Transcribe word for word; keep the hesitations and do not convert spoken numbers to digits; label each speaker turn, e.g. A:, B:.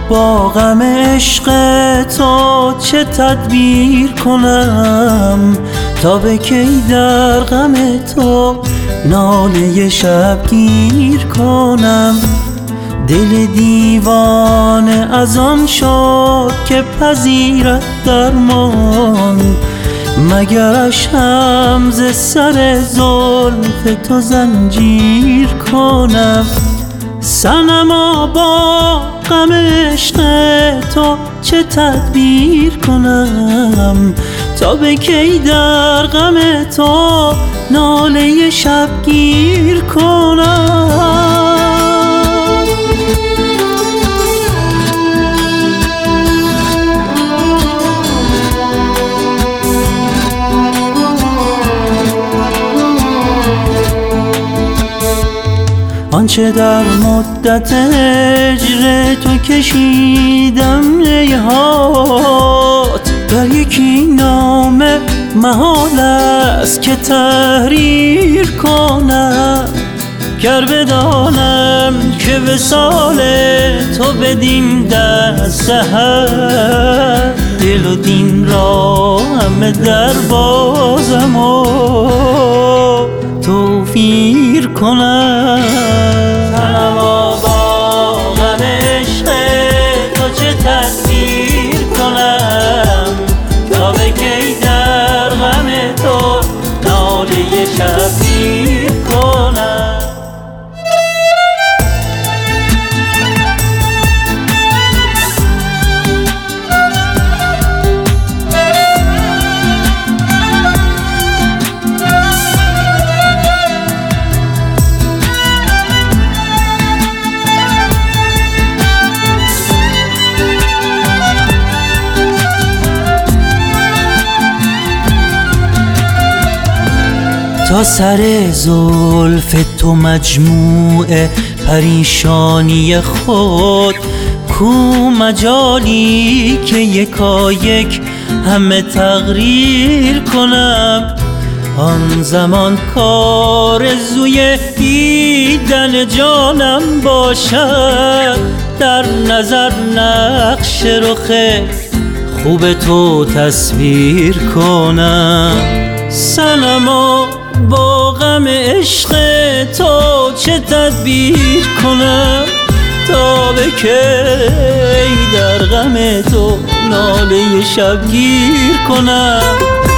A: با غم عشق تو چه تدبیر کنم تا به کی در غم تو ناله شبگیر کنم. دل دیوانه از آن شد که پذیرد درمان، مگرش هم ز سر زلف تو زنجیر کنم. صنما با غم عشق تو چه تدبیر کنم تا به کی در غم تو ناله شبگیر کنم. آنچه در مدت هجر تو کشیدم هیهات، در یکی نامه محال است که تحریر کنم. گر بدانم که وصال تو بدین دست هست، دل و دین را همه در بازم و توفیر کنم. صنما با غم عشق تو چه تدبیر کنم تا به کی در غم تو ناله شبگیر کنم. تا سر زلف تو مجموع پریشانی خود، کو مجالی که یکا یک همه تقریر کنم. آن زمان کآرزوی دیدن جانم باشد، در نظر نقش رخ خوب تو تصویر کنم. صنما با غم عشق تو چه تدبیر کنم تا به کی در غم تو ناله شبگیر کنم.